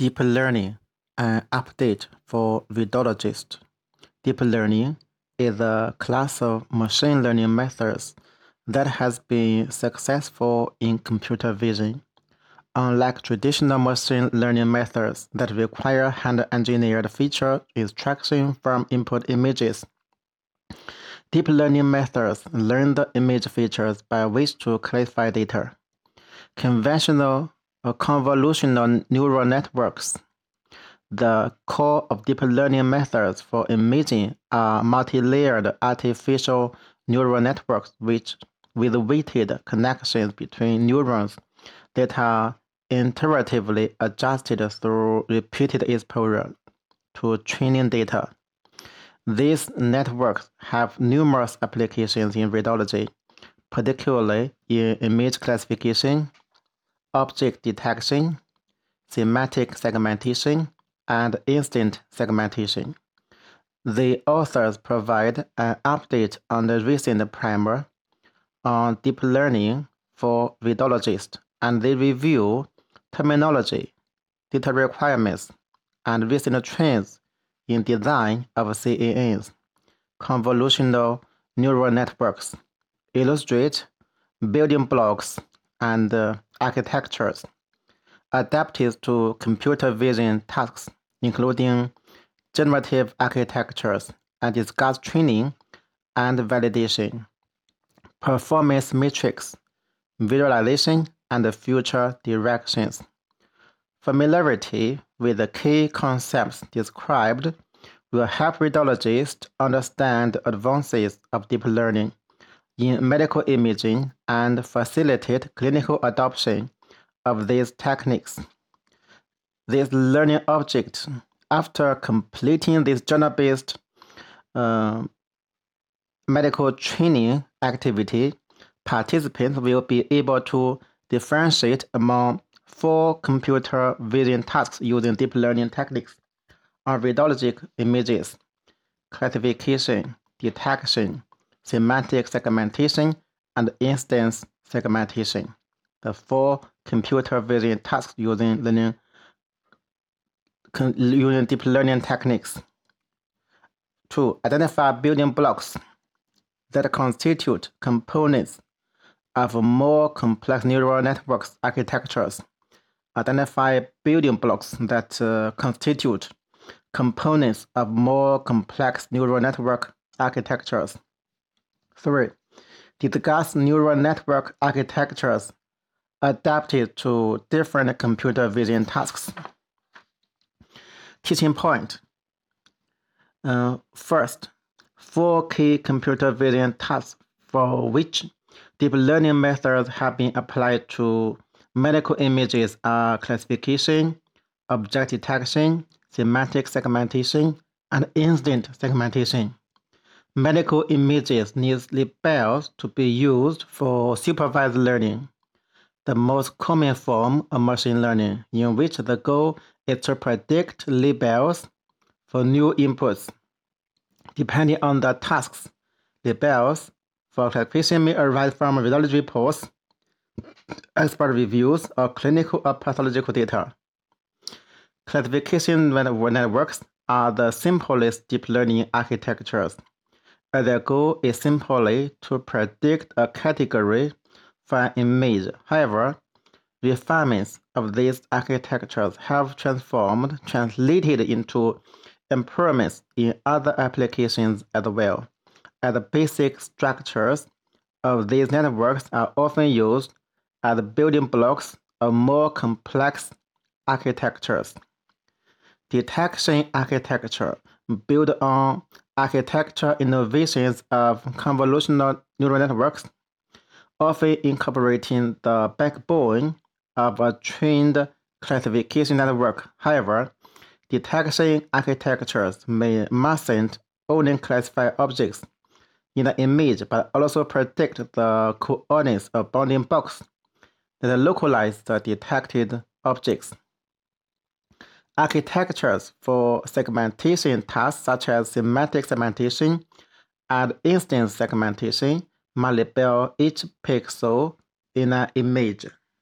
Deep learning, an update for videologists. Deep learning is a class of machine learning methods that has been successful in computer vision. Unlike traditional machine learning methods that require hand-engineered feature extraction from input images, deep learning methods learn the image features by which to classify data. Conventional or convolutional neural networks, the core of deep learning methods for imaging, are multi-layered artificial neural networks with weighted connections between neurons that are iteratively adjusted through repeated exposure to training data. These networks have numerous applications in radiology, particularly in image classification, object detection, semantic segmentation, and instant segmentation. The authors provide an update on the recent primer on deep learning for videologists, and they review terminology, data requirements, and recent trends in design of CNNs, convolutional neural networks, illustrate building blocks and architectures adapted to computer vision tasks, including generative architectures, and discuss training and validation, performance metrics, visualization, and future directions. Familiarity with the key concepts described will help radiologists understand advances of deep learning in medical imaging and facilitate clinical adoption of these techniques. This learning object, after completing this journal-based medical training activity, participants will be able to differentiate among 4 computer vision tasks using deep learning techniques on radiologic images: classification, detection, semantic segmentation, and instance segmentation. The 4 computer vision tasks using deep learning techniques. 2. Identify building blocks that constitute components of more complex neural networks architectures. Identify building blocks that constitute components of more complex neural network architectures. 3. Discuss neural network architectures adapted to different computer vision tasks. Teaching point. First, 4 key computer vision tasks for which deep learning methods have been applied to medical images are classification, object detection, semantic segmentation, and instant segmentation. Medical images need labels to be used for supervised learning, the most common form of machine learning, in which the goal is to predict labels for new inputs. Depending on the tasks, labels for classification may arise from radiology reports, expert reviews, or clinical or pathological data. Classification networks are the simplest deep learning architectures, and their goal is simply to predict a category for an image. However, refinements of these architectures have translated into improvements in other applications as well, and the basic structures of these networks are often used as building blocks of more complex architectures. Detection architecture built on architecture innovations of convolutional neural networks, often incorporating the backbone of a trained classification network. However, detection architectures mustn't only classify objects in the image, but also predict the coordinates of bounding boxes that localize the detected objects. Architectures for segmentation tasks such as semantic segmentation and instance segmentation must label each pixel in an image.